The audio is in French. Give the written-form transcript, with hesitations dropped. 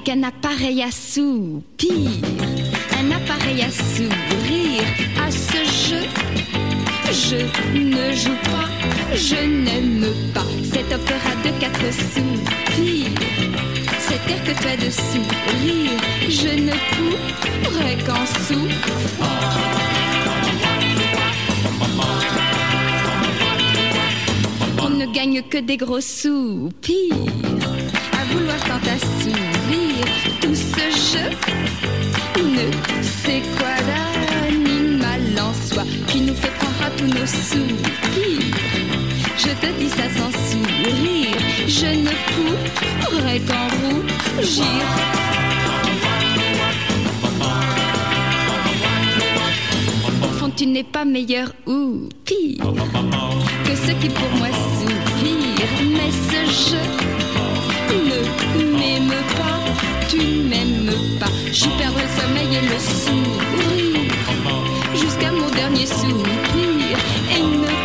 qu'un appareil à soupir, un appareil à sourire. À ce jeu, je ne joue pas, je n'aime pas cet opéra de 4 soupirs. Cet air que tu as de sourire, je ne pourrais qu'en souffrir. On ne gagne que des gros soupirs, à vouloir tant assouvir tout ce jeu. Ne sais quoi d'animal en soi qui nous fait prendre à tous nos soupirs. Je te dis ça sans sourire, je ne pourrais qu'en rougir. Au fond, tu n'es pas meilleur ou pire que ceux qui pour moi soupirent. Mais ce jeu ne m'aime pas, tu ne m'aimes pas. Je perdrai le sommeil et le sourire jusqu'à mon dernier soupir. Et ne